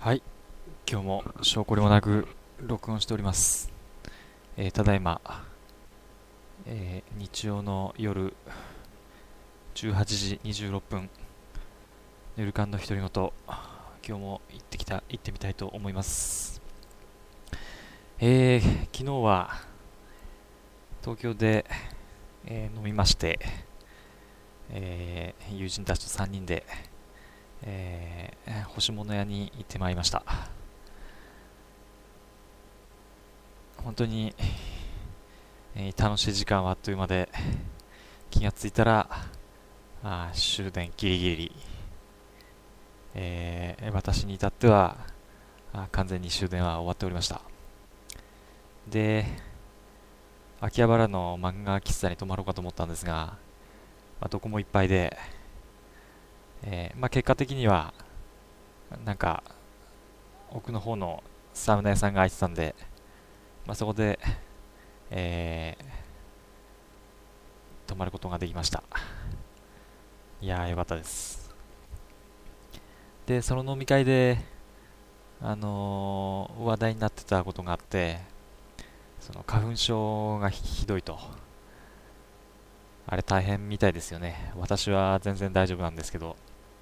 はい、今日も証拠りもなく録音しております。ただいま、日曜の夜18時26分、ぬるかんの独り言、今日も行ってみたいと思います。昨日は東京で、飲みまして、友人たちと3人で、干し物屋に行ってまいりました。本当に、楽しい時間はあっという間で、気がついたら終電ギリギリ、私に至っては完全に終電は終わっておりました。で、秋葉原の漫画喫茶に泊まろうかと思ったんですが、どこもいっぱいで、結果的にはなんか奥の方のサウナ屋さんが開いてたんで、そこで、泊まることができました。いやー、よかったです。で、その飲み会で、話題になってたことがあって、その花粉症がひどいと。あれ大変みたいですよね。私は全然大丈夫なんですけど。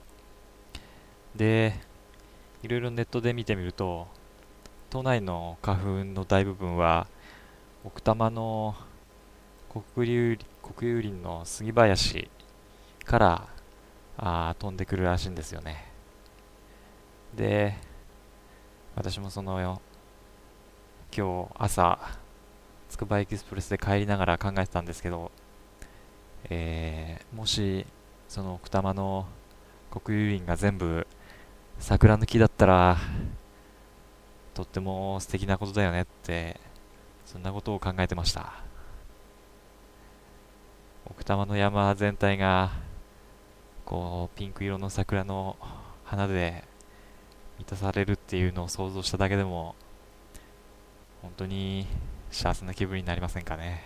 で、いろいろネットで見てみると、都内の花粉の大部分は奥多摩の国有林の杉林から飛んでくるらしいんですよね。で、私も今日朝つくばエクスプレスで帰りながら考えてたんですけど、もしその奥多摩の国有林が全部桜の木だったらとっても素敵なことだよねって、そんなことを考えてました。奥多摩の山全体がこうピンク色の桜の花で満たされるっていうのを想像しただけでも本当に幸せな気分になりませんかね。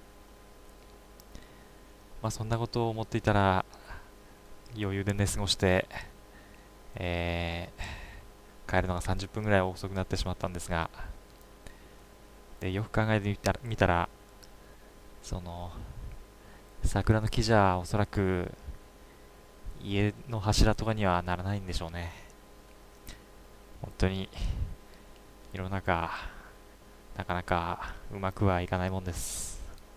そんなことを思っていたら余裕で寝過ごして、え帰るのが30分ぐらい遅くなってしまったんですが、でよく考えてみたら、その桜の木じゃおそらく家の柱とかにはならないんでしょうね。本当に世の中なかなかうまくはいかないもんです。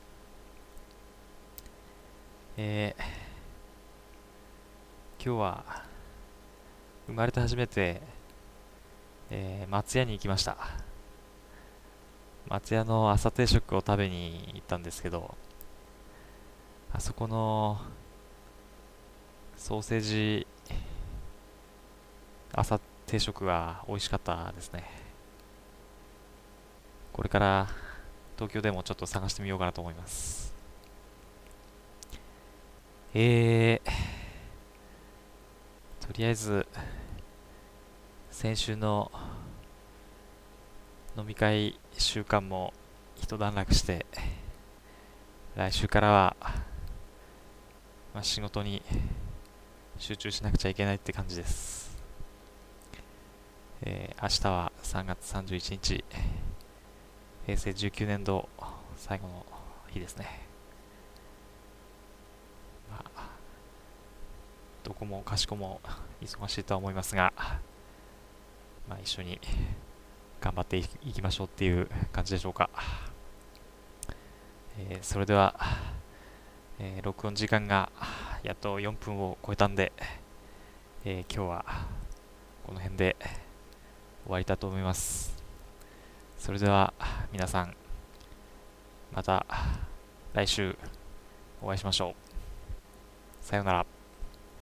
今日は生まれて初めて、松屋に行きました。松屋の朝定食を食べに行ったんですけど、あそこのソーセージ朝定食は美味しかったですね。これから東京でもちょっと探してみようかなと思います。とりあえず先週の飲み会週間も一段落して、来週からは、仕事に集中しなくちゃいけないって感じです。明日は3月31日、平成19年度最後の日ですね。どこもかしこも忙しいとは思いますが、一緒に頑張っていきましょうっていう感じでしょうか。それでは、録音時間がやっと4分を超えたんで、今日はこの辺で終わりたいと思います。それでは皆さん、また来週お会いしましょう。さようなら。